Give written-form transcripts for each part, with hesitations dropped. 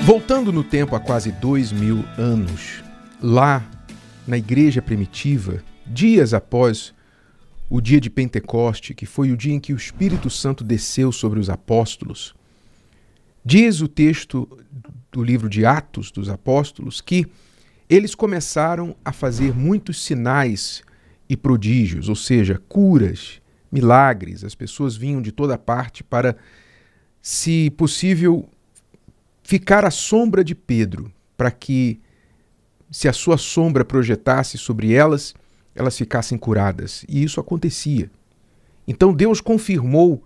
Voltando no tempo há quase 2000 anos, lá na igreja primitiva, dias após o dia de Pentecoste, que foi o dia em que o Espírito Santo desceu sobre os apóstolos, diz o texto do livro de Atos dos Apóstolos que eles começaram a fazer muitos sinais e prodígios, ou seja, curas, milagres. As pessoas vinham de toda parte para, se possível, ficar à sombra de Pedro, para que, se a sua sombra projetasse sobre elas, elas ficassem curadas. E isso acontecia. Então Deus confirmou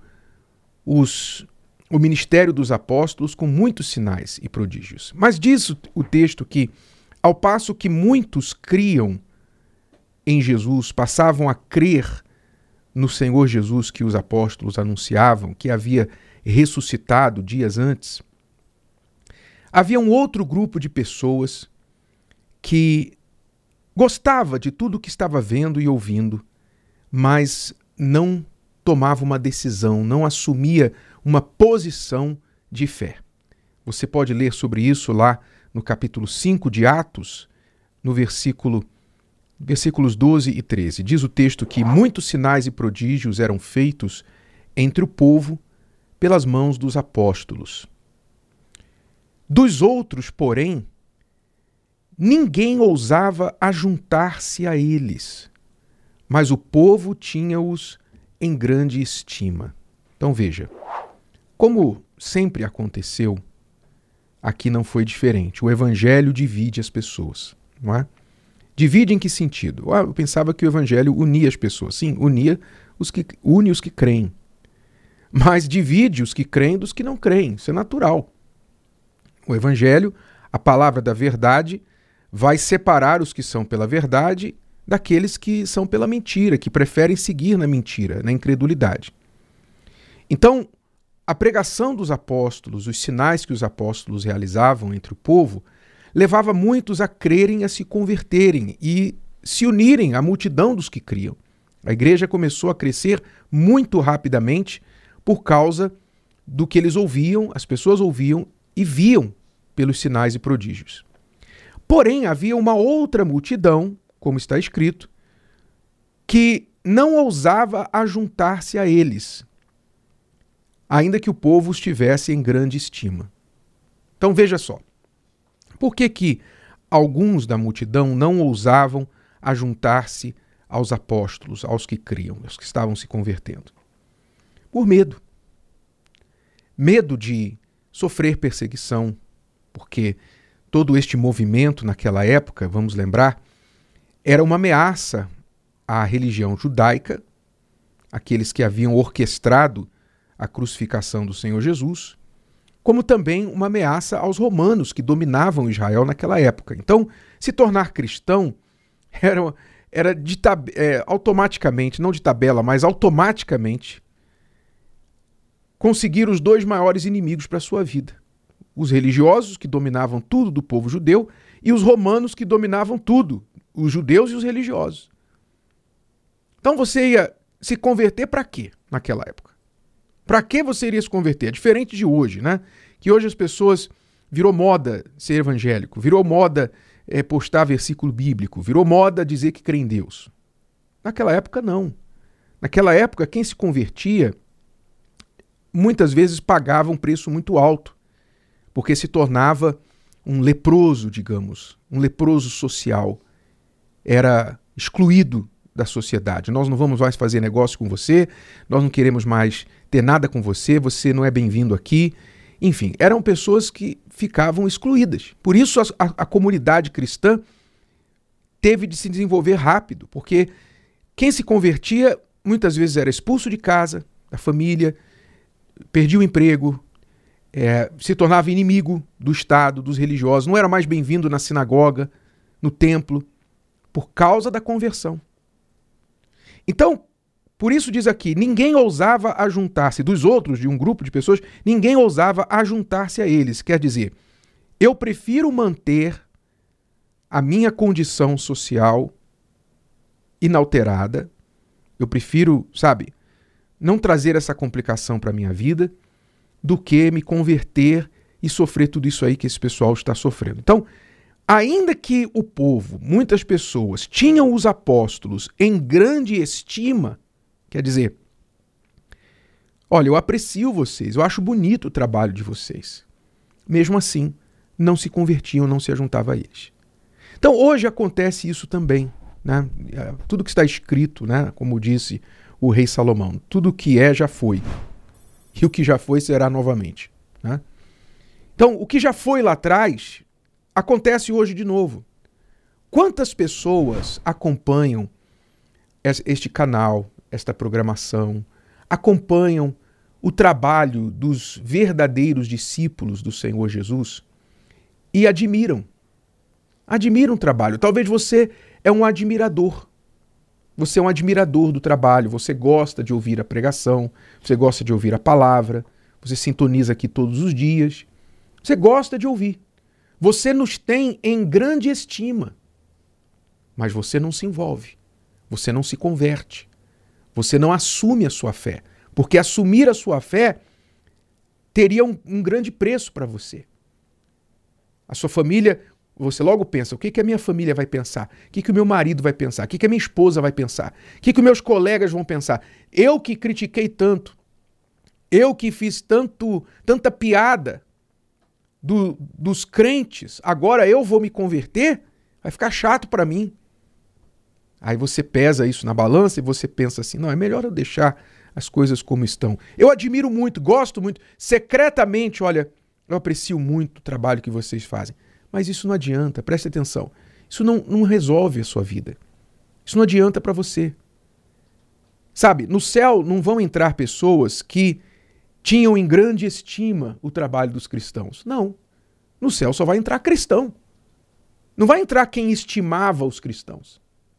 o ministério dos apóstolos com muitos sinais e prodígios. Mas diz o texto que, ao passo que muitos criam em Jesus, passavam a crer no Senhor Jesus que os apóstolos anunciavam, que havia ressuscitado dias antes, havia um outro grupo de pessoas que gostava de tudo o que estava vendo e ouvindo, mas não tomava uma decisão, não assumia uma posição de fé. Você pode ler sobre isso lá no capítulo 5 de Atos, no versículos 12 e 13. Diz o texto que muitos sinais e prodígios eram feitos entre o povo pelas mãos dos apóstolos. Dos outros, porém, ninguém ousava ajuntar-se a eles, mas o povo tinha-os em grande estima. Então veja, como sempre aconteceu, aqui não foi diferente. O evangelho divide as pessoas, não é? Divide em que sentido? Eu pensava que o evangelho unia as pessoas. Sim, une os que creem. Mas divide os que creem dos que não creem. Isso é natural. O evangelho, a palavra da verdade, vai separar os que são pela verdade daqueles que são pela mentira, que preferem seguir na mentira, na incredulidade. Então, a pregação dos apóstolos, os sinais que os apóstolos realizavam entre o povo, levava muitos a crerem, a se converterem e se unirem à multidão dos que criam. A igreja começou a crescer muito rapidamente por causa do que eles ouviam, as pessoas ouviam e viam pelos sinais e prodígios. Porém, havia uma outra multidão, como está escrito, que não ousava ajuntar-se a eles, ainda que o povo os tivesse em grande estima. Então veja só, por que alguns da multidão não ousavam ajuntar-se aos apóstolos, aos que criam, aos que estavam se convertendo? Por medo. Medo de sofrer perseguição, porque todo este movimento naquela época, vamos lembrar, era uma ameaça à religião judaica, aqueles que haviam orquestrado a crucificação do Senhor Jesus, como também uma ameaça aos romanos que dominavam Israel naquela época. Então, se tornar cristão era automaticamente, não de tabela, mas automaticamente, conseguir os dois maiores inimigos para a sua vida. Os religiosos, que dominavam tudo do povo judeu, e os romanos, que dominavam tudo, os judeus e os religiosos. Então você ia se converter para quê naquela época? Para que você iria se converter? É diferente de hoje, né? Que hoje as pessoas virou moda ser evangélico, virou moda postar versículo bíblico, virou moda dizer que crê em Deus. Naquela época, não. Naquela época, quem se convertia muitas vezes pagava um preço muito alto, porque se tornava um leproso, digamos, um leproso social. Era excluído da sociedade. Nós não vamos mais fazer negócio com você, nós não queremos mais ter nada com você, você não é bem-vindo aqui. Enfim, eram pessoas que ficavam excluídas. Por isso a comunidade cristã teve de se desenvolver rápido, porque quem se convertia muitas vezes era expulso de casa, da família, perdia o emprego, se tornava inimigo do Estado, dos religiosos, não era mais bem-vindo na sinagoga, no templo, por causa da conversão. Então, por isso diz aqui, ninguém ousava ajuntar-se, dos outros, de um grupo de pessoas, ninguém ousava ajuntar-se a eles. Quer dizer, eu prefiro manter a minha condição social inalterada, eu prefiro, não trazer essa complicação para a minha vida, do que me converter e sofrer tudo isso aí que esse pessoal está sofrendo. Então, ainda que o povo, muitas pessoas, tinham os apóstolos em grande estima, quer dizer, olha, eu aprecio vocês, eu acho bonito o trabalho de vocês. Mesmo assim, não se convertiam, não se ajuntavam a eles. Então, hoje acontece isso também, né? Tudo que está escrito, né? Como disse o rei Salomão, tudo que é já foi, e o que já foi será novamente, né? Então, o que já foi lá atrás acontece hoje de novo. Quantas pessoas acompanham este canal, esta programação, acompanham o trabalho dos verdadeiros discípulos do Senhor Jesus e admiram o trabalho. Talvez você é um admirador. Você é um admirador do trabalho, você gosta de ouvir a pregação, você gosta de ouvir a palavra, você sintoniza aqui todos os dias. Você gosta de ouvir. Você nos tem em grande estima. Mas você não se envolve. Você não se converte. Você não assume a sua fé. Porque assumir a sua fé teria um grande preço para você. A sua família, você logo pensa, o que a minha família vai pensar? O que o meu marido vai pensar? O que a minha esposa vai pensar? O que os meus colegas vão pensar? Eu que critiquei tanto, eu que fiz tanta piada dos crentes, agora eu vou me converter? Vai ficar chato para mim. Aí você pesa isso na balança e você pensa assim, não, é melhor eu deixar as coisas como estão. Eu admiro muito, gosto muito, secretamente, olha, eu aprecio muito o trabalho que vocês fazem. Mas isso não adianta, preste atenção. Isso não resolve a sua vida. Isso não adianta para você. Sabe, no céu não vão entrar pessoas que tinham em grande estima o trabalho dos cristãos. Não. No céu só vai entrar cristão. Não vai entrar quem estimava os cristãos.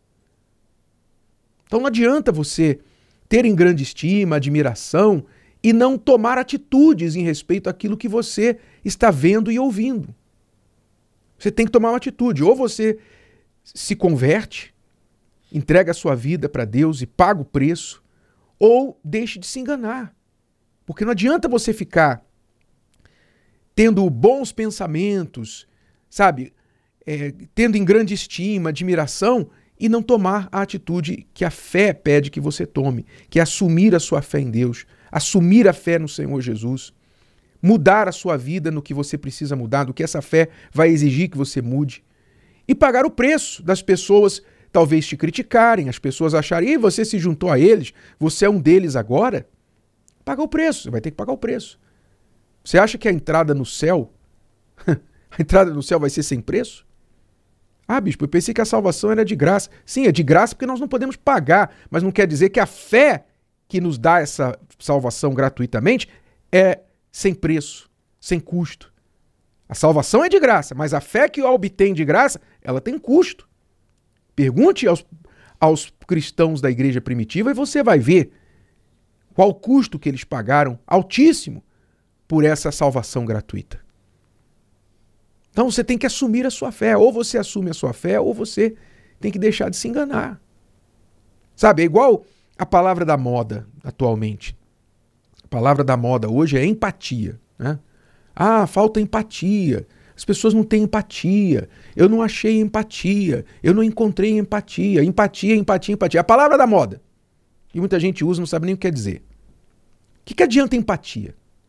Então não adianta você ter em grande estima, admiração e não tomar atitudes em respeito àquilo que você está vendo e ouvindo. Você tem que tomar uma atitude. Ou você se converte, entrega a sua vida para Deus e paga o preço, ou deixe de se enganar. Porque não adianta você ficar tendo bons pensamentos, sabe? Tendo em grande estima, admiração, e não tomar a atitude que a fé pede que você tome, que é assumir a sua fé em Deus, assumir a fé no Senhor Jesus, mudar a sua vida no que você precisa mudar, do que essa fé vai exigir que você mude, e pagar o preço das pessoas talvez te criticarem, as pessoas acharem, e você se juntou a eles, você é um deles agora? Paga o preço, você vai ter que pagar o preço. Você acha que a entrada no céu, a entrada no céu vai ser sem preço? Ah, bispo, eu pensei que a salvação era de graça. Sim, é de graça porque nós não podemos pagar, mas não quer dizer que a fé que nos dá essa salvação gratuitamente é sem preço, sem custo. A salvação é de graça, mas a fé que a obtém de graça, ela tem custo. Pergunte aos cristãos da igreja primitiva e você vai ver qual o custo que eles pagaram, altíssimo, por essa salvação gratuita. Então você tem que assumir a sua fé. Ou você assume a sua fé, ou você tem que deixar de se enganar. Sabe, é igual a palavra da moda atualmente. A palavra da moda hoje é empatia, né? Ah, falta empatia. As pessoas não têm empatia. Eu não achei empatia. Eu não encontrei empatia. Empatia, empatia, empatia. A palavra da moda. Que muita gente usa e não sabe nem o que quer dizer. O que adianta empatia?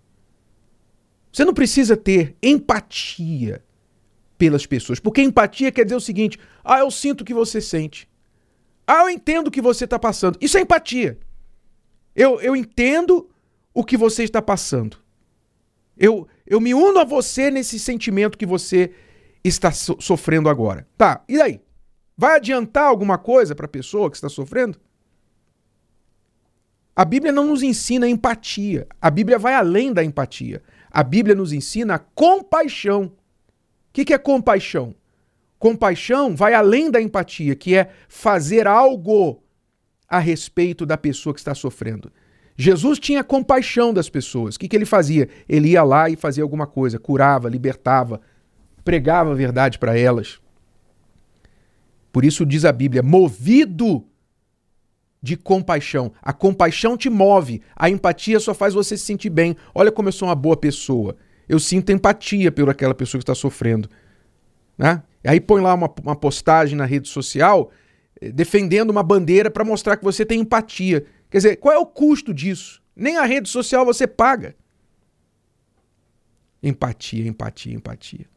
Você não precisa ter empatia pelas pessoas. Porque empatia quer dizer o seguinte, eu sinto o que você sente. Eu entendo o que você está passando. Isso é empatia. Eu entendo o que você está passando. Eu me uno a você nesse sentimento que você está sofrendo agora. Tá, e daí? Vai adiantar alguma coisa para a pessoa que está sofrendo? A Bíblia não nos ensina empatia. A Bíblia vai além da empatia. A Bíblia nos ensina compaixão. O que é compaixão? Compaixão vai além da empatia, que é fazer algo a respeito da pessoa que está sofrendo. Jesus tinha compaixão das pessoas. O que ele fazia? Ele ia lá e fazia alguma coisa, curava, libertava, pregava a verdade para elas. Por isso diz a Bíblia, movido de compaixão. A compaixão te move, a empatia só faz você se sentir bem. Olha como eu sou uma boa pessoa. eu sinto empatia por aquela pessoa que está sofrendo. Né? Aí põe lá uma postagem na rede social defendendo uma bandeira para mostrar que você tem empatia. Quer dizer, qual é o custo disso? Nem a rede social você paga. Empatia, empatia, empatia.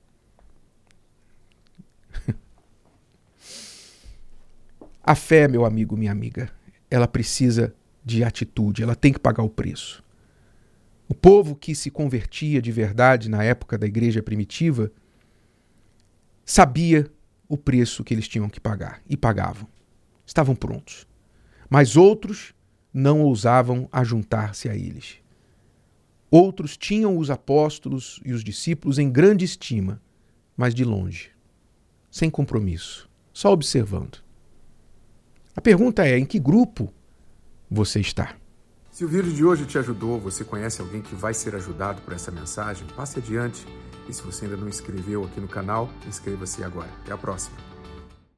A fé, meu amigo, minha amiga, ela precisa de atitude, ela tem que pagar o preço. O povo que se convertia de verdade na época da igreja primitiva sabia o preço que eles tinham que pagar e pagavam. Estavam prontos. Mas outros não ousavam ajuntar-se a eles. Outros tinham os apóstolos e os discípulos em grande estima, mas de longe, sem compromisso, só observando. A pergunta é, em que grupo você está? Se o vídeo de hoje te ajudou, você conhece alguém que vai ser ajudado por essa mensagem, passe adiante. E se você ainda não inscreveu aqui no canal, inscreva-se agora. Até a próxima.